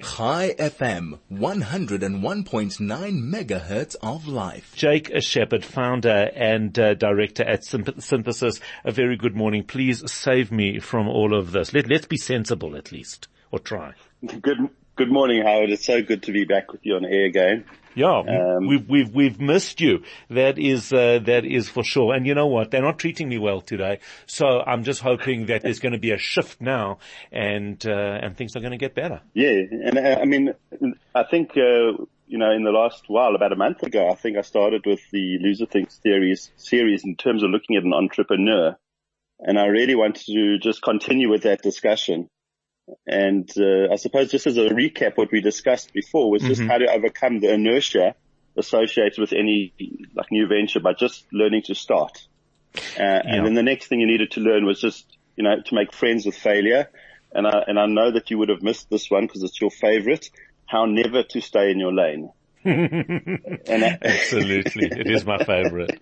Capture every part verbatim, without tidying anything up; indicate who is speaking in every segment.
Speaker 1: High F M, one oh one point nine megahertz of life.
Speaker 2: Jake Shepherd, founder and uh, director at Synthesis. A very good morning. Please save me from all of this. Let, let's be sensible at least, or try.
Speaker 3: Good, good morning, Howard. It's so good to be back with you on air again.
Speaker 2: Yeah,
Speaker 3: um,
Speaker 2: we've, we've, we've missed you. That is, uh, that is for sure. And you know what? They're not treating me well today. So I'm just hoping that there's going to be a shift now and, uh, and things are going to get better.
Speaker 3: Yeah. And uh, I mean, I think, uh, you know, in the last while, about a month ago, I think I started with the Loser Thinks series, series in terms of looking at an entrepreneur. And I really wanted to just continue with that discussion. And uh, I suppose just as a recap, what we discussed before was just mm-hmm. how to overcome the inertia associated with any like new venture by just learning to start. Uh, yeah. And then the next thing you needed to learn was just, you know, to make friends with failure. And I, and I know that you would have missed this one because it's your favorite, how never to stay in your lane.
Speaker 2: and I, Absolutely. It is my favorite.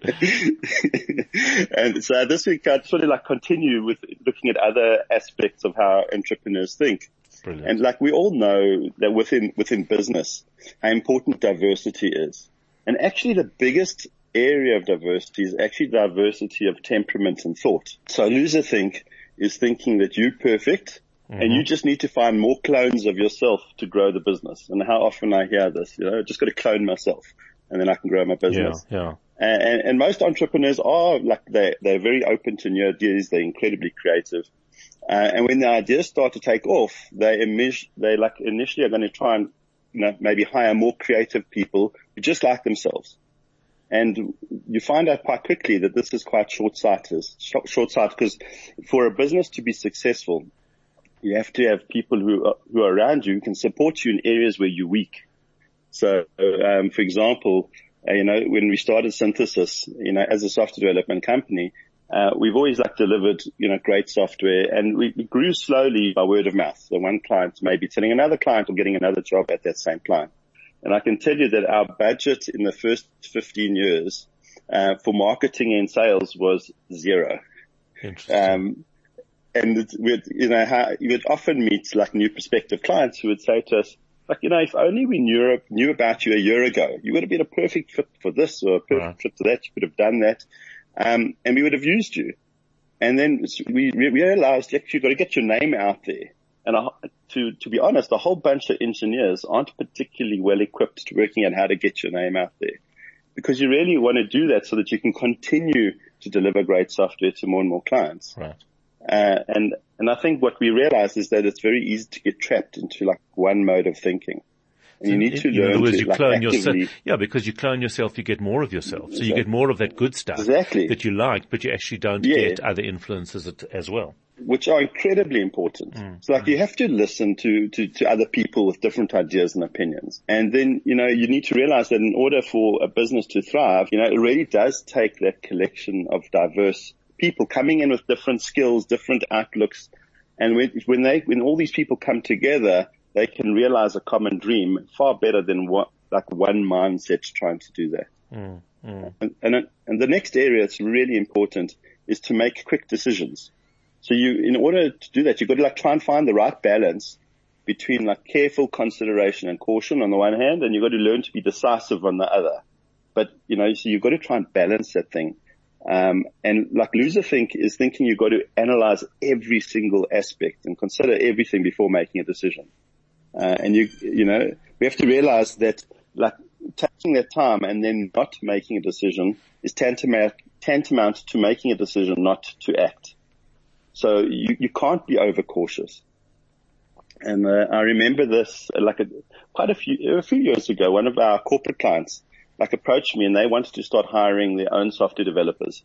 Speaker 3: And so this week I'd sort of like continue with looking at other aspects of how entrepreneurs think.
Speaker 2: Brilliant.
Speaker 3: And like we all know that within, within business, how important diversity is. And actually the biggest area of diversity is actually diversity of temperament and thought. So loser think is thinking that you're perfect. Mm-hmm. And you just need to find more clones of yourself to grow the business. And how often I hear this, you know, I just got to clone myself and then I can grow my business.
Speaker 2: Yeah, yeah.
Speaker 3: And, and, and most entrepreneurs are like, they, they're very open to new ideas. They're incredibly creative. Uh, and when the ideas start to take off, they, imi- they like initially are going to try and, you know, maybe hire more creative people who just like themselves. And you find out quite quickly that this is quite short-sighted, short-sighted because for a business to be successful, you have to have people who are, who are around you who can support you in areas where you're weak. So, um, for example, uh, you know, when we started Synthesis, you know, as a software development company, uh, we've always like delivered, you know, great software and we, we grew slowly by word of mouth. So one client may be telling another client or getting another job at that same client. And I can tell you that our budget in the first fifteen years, uh, for marketing and sales was zero.
Speaker 2: Interesting.
Speaker 3: Um, And we'd, you know, how, you would often meet like new prospective clients who would say to us, like, you know, if only we knew, knew about you a year ago, you would have been a perfect fit for this or a perfect right. fit for that. You could have done that. Um, and we would have used you. And then we realized actually you've got to get your name out there. And uh, to, to be honest, a whole bunch of engineers aren't particularly well equipped to working out how to get your name out there because you really want to do that so that you can continue to deliver great software to more and more clients.
Speaker 2: Right.
Speaker 3: Uh, and, and I think what we realize is that it's very easy to get trapped into like one mode of thinking. And so you need to
Speaker 2: in
Speaker 3: learn
Speaker 2: other words,
Speaker 3: to
Speaker 2: you
Speaker 3: like
Speaker 2: clone
Speaker 3: actively.
Speaker 2: yourself. Yeah, because you clone yourself, you get more of yourself. So exactly. You get more of that good stuff
Speaker 3: exactly.
Speaker 2: that you like, but you actually don't
Speaker 3: yeah.
Speaker 2: get other influences as well.
Speaker 3: Which are incredibly important.
Speaker 2: Mm.
Speaker 3: So like
Speaker 2: mm.
Speaker 3: you have to listen to, to, to other people with different ideas and opinions. And then, you know, you need to realize that in order for a business to thrive, you know, it really does take that collection of diverse people coming in with different skills, different outlooks. And when, when they, when all these people come together, they can realize a common dream far better than what, like one mindset trying to do that.
Speaker 2: Mm, mm.
Speaker 3: And, and, and the next area that's really important is to make quick decisions. So you, in order to do that, you've got to like try and find the right balance between like careful consideration and caution on the one hand, and you've got to learn to be decisive on the other. But, you know, so you've got to try and balance that thing. Um, and like loser think is thinking you've got to analyze every single aspect and consider everything before making a decision. Uh, and you, you know, we have to realize that like taking that time and then not making a decision is tantamount, tantamount to making a decision not to act. So you, you can't be overcautious. And, uh, I remember this uh, like a, quite a few, a few years ago, one of our corporate clients like approached me and they wanted to start hiring their own software developers.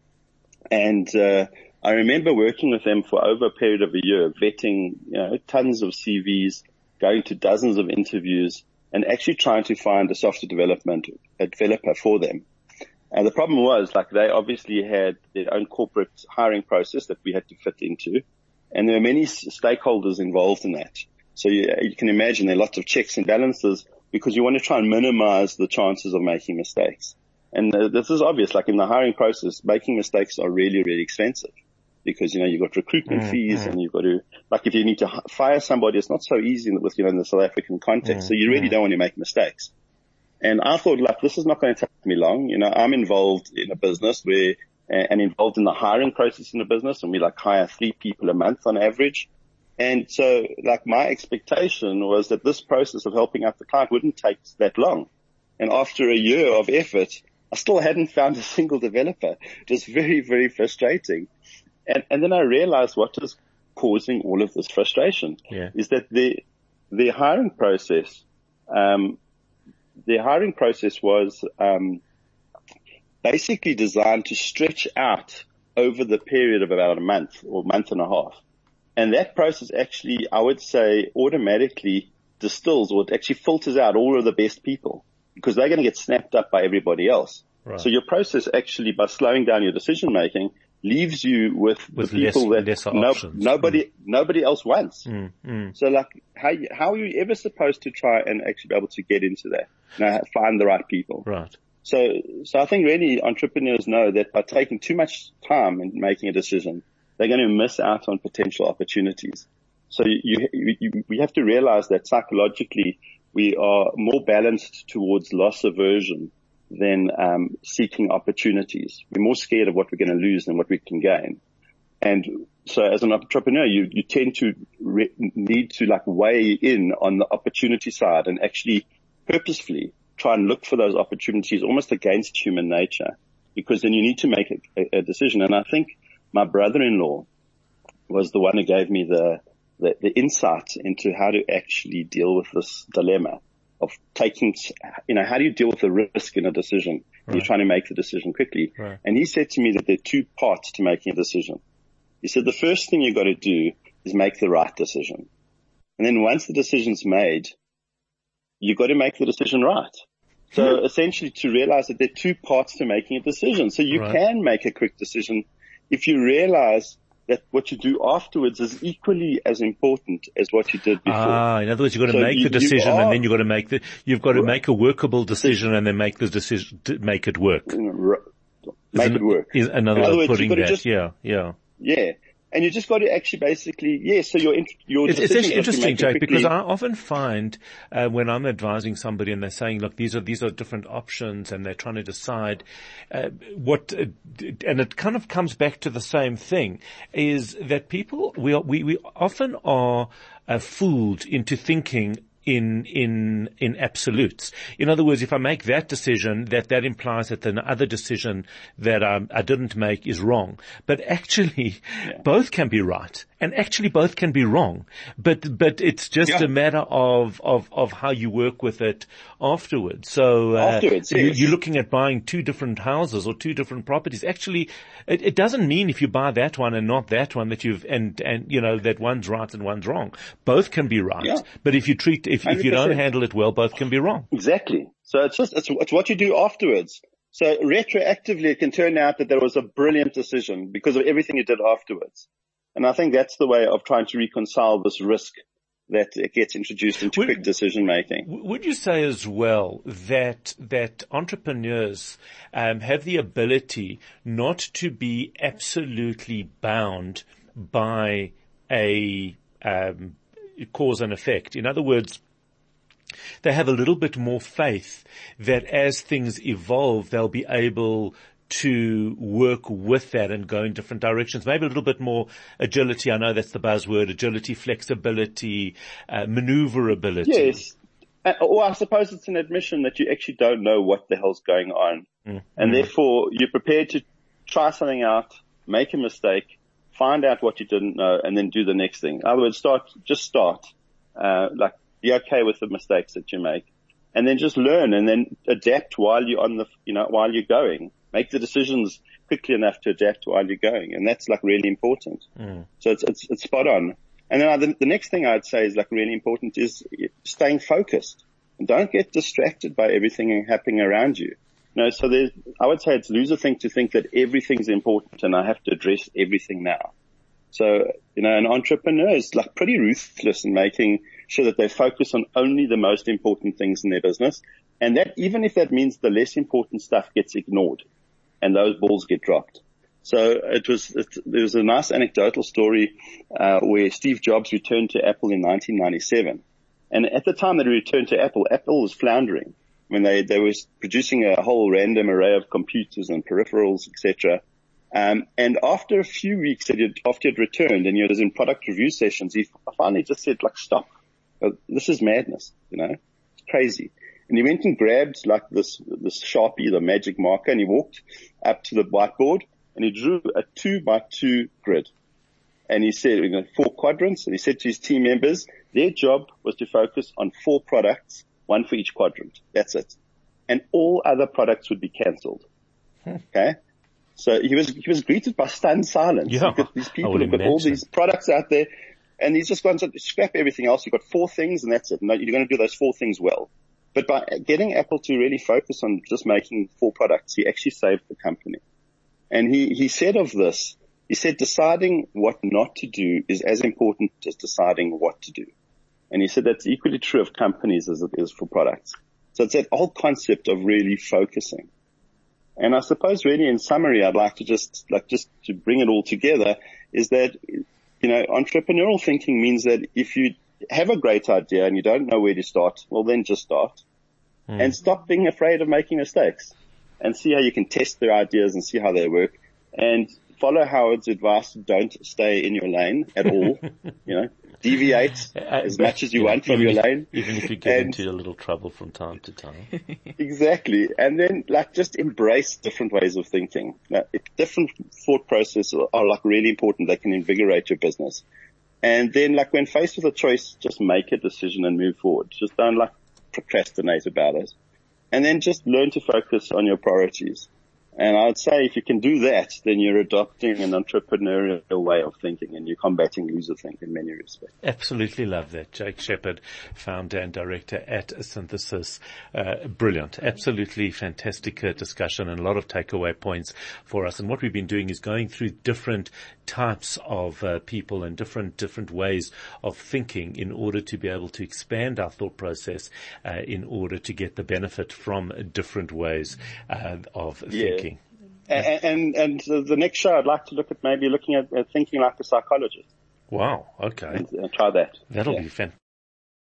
Speaker 3: And, uh, I remember working with them for over a period of a year, vetting, you know, tons of C Vs, going to dozens of interviews and actually trying to find a software development, a developer for them. And the problem was like they obviously had their own corporate hiring process that we had to fit into. And there were many stakeholders involved in that. So you, you can imagine there are lots of checks and balances because you want to try and minimize the chances of making mistakes. And uh, this is obvious, like in the hiring process, making mistakes are really, really expensive. because, you know, you've got recruitment
Speaker 2: mm,
Speaker 3: fees
Speaker 2: mm.
Speaker 3: and you've got to, like if you need to h- fire somebody, it's not so easy with, you know, in the South African context.
Speaker 2: Mm,
Speaker 3: so you really
Speaker 2: mm.
Speaker 3: don't want to make mistakes. And I thought, like, this is not going to take me long. You know, I'm involved in a business where, and involved in the hiring process in the business, and we like hire three people a month on average. And so, like, my expectation was that this process of helping out the client wouldn't take that long. And after a year of effort, I still hadn't found a single developer. It was very, very frustrating. And, and then I realized what was causing all of this frustration
Speaker 2: yeah.
Speaker 3: is that the, the hiring process, um, the hiring process was, um, basically designed to stretch out over the period of about a month or month and a half. And that process actually, I would say, automatically distills or it actually filters out all of the best people because they're going to get snapped up by everybody else.
Speaker 2: Right.
Speaker 3: So your process actually, by slowing down your decision making, leaves you with,
Speaker 2: with
Speaker 3: the people
Speaker 2: less,
Speaker 3: that no, nobody, mm. nobody else wants.
Speaker 2: Mm, mm.
Speaker 3: So like, how, how are you ever supposed to try and actually be able to get into that? You know, find the right people.
Speaker 2: Right.
Speaker 3: So, so I think really entrepreneurs know that by taking too much time in making a decision, they're going to miss out on potential opportunities. So you, you, you, we have to realize that psychologically we are more balanced towards loss aversion than um, seeking opportunities. We're more scared of what we're going to lose than what we can gain. And so as an entrepreneur, you, you tend to re- need to like weigh in on the opportunity side and actually purposefully try and look for those opportunities almost against human nature, because then you need to make a, a decision. And I think my brother-in-law was the one who gave me the, the, the insight into how to actually deal with this dilemma of taking, you know, how do you deal with the risk in a decision? Right. You're trying to make the decision quickly.
Speaker 2: Right.
Speaker 3: And he said to me that there are two parts to making a decision. He said the first thing you've got to do is make the right decision. And then once the decision's made, you've got to make the decision right. So hmm. essentially to realize that there are two parts to making a decision. So you right. can make a quick decision if you realize that what you do afterwards is equally as important as what you did before.
Speaker 2: Ah, in other words, you've got to
Speaker 3: so
Speaker 2: make
Speaker 3: you,
Speaker 2: the decision
Speaker 3: are,
Speaker 2: and then you've got to make the, you've got to
Speaker 3: right.
Speaker 2: make a workable decision and then make the decision, to make it work.
Speaker 3: Right. Make
Speaker 2: is
Speaker 3: it work.
Speaker 2: Is another
Speaker 3: in
Speaker 2: way of
Speaker 3: words,
Speaker 2: putting that.
Speaker 3: Just,
Speaker 2: yeah, yeah.
Speaker 3: Yeah. And you just got to actually basically, yeah, so your, your
Speaker 2: It's, it's actually interesting, Jake,
Speaker 3: quickly.
Speaker 2: because I often find, uh, when I'm advising somebody and they're saying, look, these are, these are different options and they're trying to decide, uh, what, uh, and it kind of comes back to the same thing, is that people, we are, we, we often are, uh, fooled into thinking in, in, in absolutes. In other words, if I make that decision, that, that implies that the other decision that I, I didn't make is wrong. But actually, yeah. both can be right. And actually both can be wrong. But, but it's just yeah. a matter of, of, of how you work with it afterwards. So, uh,
Speaker 3: afterwards, yes.
Speaker 2: you're looking at buying two different houses or two different properties. Actually, it, it doesn't mean if you buy that one and not that one that you've, and, and, you know, that one's right and one's wrong. Both can be right. Yeah. But if you treat, if, if you don't handle it well, both can be wrong.
Speaker 3: Exactly. So it's just, it's, it's what you do afterwards. So retroactively, it can turn out that there was a brilliant decision because of everything you did afterwards. And I think that's the way of trying to reconcile this risk that it gets introduced into would, quick decision making.
Speaker 2: Would you say as well that that entrepreneurs um, have the ability not to be absolutely bound by a um, cause and effect? In other words, they have a little bit more faith that as things evolve, they'll be able to work with that and go in different directions. Maybe a little bit more agility. I know that's the buzzword: agility, flexibility, uh, maneuverability.
Speaker 3: Yes. Uh, or I suppose it's an admission that you actually don't know what the hell's going on. Mm. And mm. therefore you're prepared to try something out, make a mistake, find out what you didn't know, and then do the next thing. In other words, start, just start, uh, like be okay with the mistakes that you make, and then just learn and then adapt while you're on the, you know, while you're going. Make the decisions quickly enough to adapt while you're going. And that's like really important. Mm. So it's, it's, it's spot on. And then the, the next thing I'd say is like really important is staying focused and don't get distracted by everything happening around you. You know, so there's, I would say it's loser thing to think that everything's important and I have to address everything now. So, you know, an entrepreneur is like pretty ruthless in making sure that they focus on only the most important things in their business. And that, even if that means the less important stuff gets ignored and those balls get dropped. So it was, it, there was a nice anecdotal story, uh, where Steve Jobs returned to Apple in nineteen ninety-seven. And at the time that he returned to Apple, Apple was floundering. When they, they were producing a whole random array of computers and peripherals, et cetera. Um, and after a few weeks that he'd, after he'd returned and he was in product review sessions, he finally just said, like, stop. This is madness, you know, it's crazy. And he went and grabbed like this, this Sharpie, the magic marker, and he walked up to the whiteboard and he drew a two by two grid. And he said, you know, four quadrants. And he said to his team members, their job was to focus on four products, one for each quadrant. That's it. And all other products would be cancelled. Okay. So he was, he was greeted by stunned silence.
Speaker 2: Yeah,
Speaker 3: You've got these people
Speaker 2: who've
Speaker 3: got
Speaker 2: imagine.
Speaker 3: all these products out there, and he's just gone to scrap everything else. You've got four things and that's it. No, you're going to do those four things well. But by getting Apple to really focus on just making four products, he actually saved the company. And he, he said of this, he said deciding what not to do is as important as deciding what to do. And he said that's equally true of companies as it is for products. So it's that whole concept of really focusing. And I suppose really in summary, I'd like to just, like just to bring it all together is that, you know, entrepreneurial thinking means that if you have a great idea and you don't know where to start, well then just start. Mm. And stop being afraid of making mistakes and see how you can test their ideas and see how they work, and follow Howard's advice. Don't stay in your lane at all. You know, deviate
Speaker 2: uh,
Speaker 3: as much as you,
Speaker 2: you know,
Speaker 3: want from your
Speaker 2: if,
Speaker 3: lane.
Speaker 2: Even if you get
Speaker 3: and,
Speaker 2: into a little trouble from time to time.
Speaker 3: Exactly. And then like just embrace different ways of thinking. Now, different thought processes are, are like really important. They can invigorate your business. And then like when faced with a choice, just make a decision and move forward. Just don't like procrastinate about it. And then just learn to focus on your priorities. And I'd say if you can do that, then you're adopting an entrepreneurial way of thinking and you're combating loserthink in many respects.
Speaker 2: Absolutely love that. Jake Shepherd, founder and director at Synthesis. Uh, brilliant. Absolutely fantastic uh, discussion and a lot of takeaway points for us. And what we've been doing is going through different types of uh, people and different different ways of thinking in order to be able to expand our thought process uh, in order to get the benefit from different ways uh, of
Speaker 3: yeah.
Speaker 2: thinking.
Speaker 3: And, and, and the next show, I'd like to look at maybe looking at, at thinking like a psychologist.
Speaker 2: Wow. Okay.
Speaker 3: And, and try that.
Speaker 2: That'll
Speaker 3: yeah.
Speaker 2: be fantastic.